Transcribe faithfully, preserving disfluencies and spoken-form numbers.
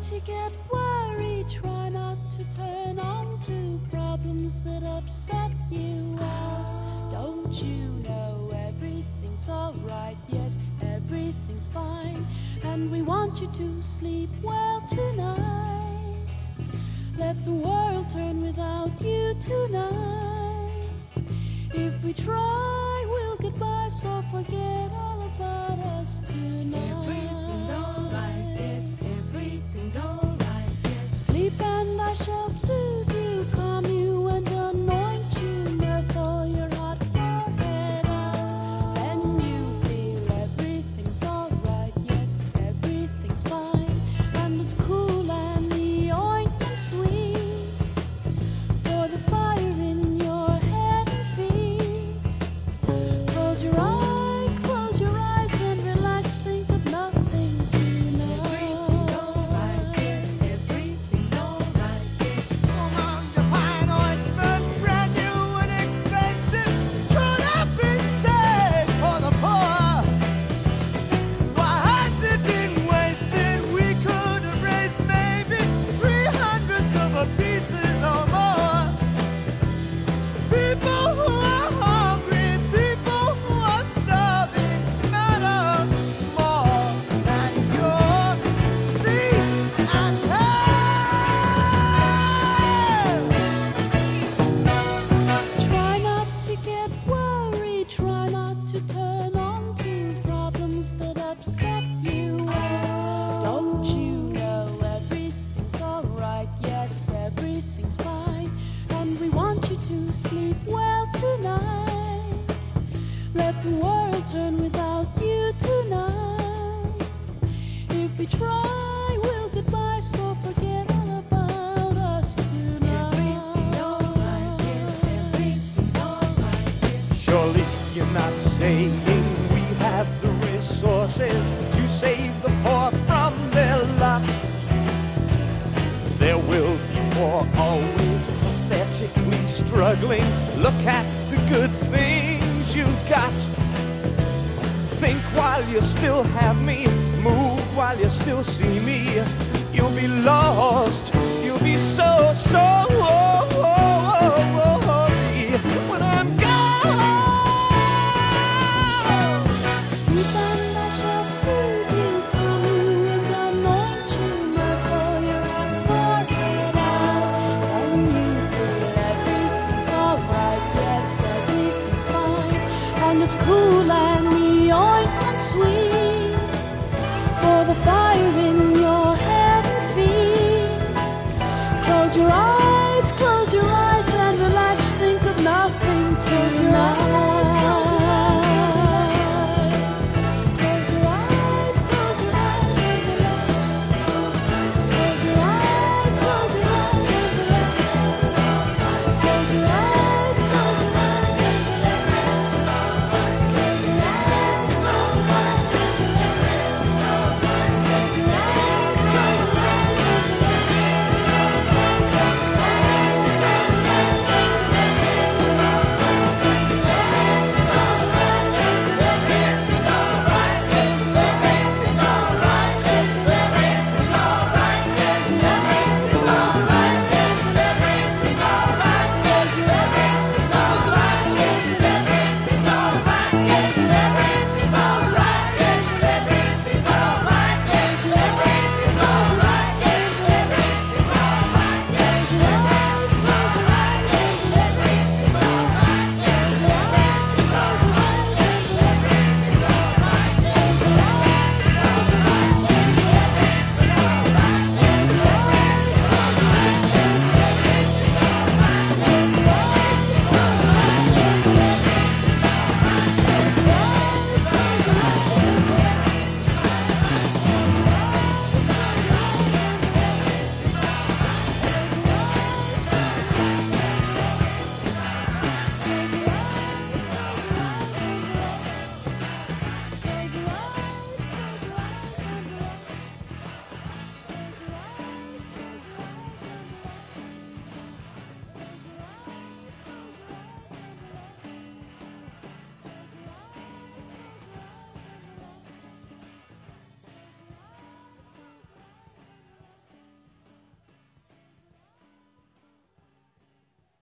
to get worried, try not to turn on to problems that upset you. Well, don't you know everything's alright? Yes, everything's fine, and we want you to sleep well tonight. Let the world turn without you tonight. If we try, we'll get by, so forget all about us tonight. Everything's alright, yes, everything's alright, yes. Sleep and I shall soothe you, calm you and anoint you, therefore your hot forehead out. Then you feel everything's alright, yes, everything's fine, and it's cool and the ointment sweet for the fire in your head and feet. Close your eyes, close your eyes and relax, think of nothing tonight. Everything's alright, yes, everything's alright, yes. Come on, your fine ointment, brand new and expensive, could have been saved for the poor. Why has it been wasted? We could have raised maybe three hundredths of a pieces or more. People who are hungry, people who are starving, matter more than your feet and hair. Try not to get worried, try not to turn on to problems that upset you. Don't you know everything's alright? Yes, everything's fine, and we want you to sleep well tonight. Let the world turn without you tonight. If we try, we'll get by, so forget all about us tonight. Everything's alright, yes, everything's alright, yes. Surely you're not saying we have the resources to save the poor from their lot. There will be more, always pathetically struggling. Look at the good things you got. Think while you still have me, move while you still see me. You'll be lost, you'll be so, so lonely when I'm gone. Sleep and I shall soothe you, calm you and anoint you, therefore your hot forehead out. Then you feel everything's alright, yes, everything's fine, and it's cool and the ointment sweet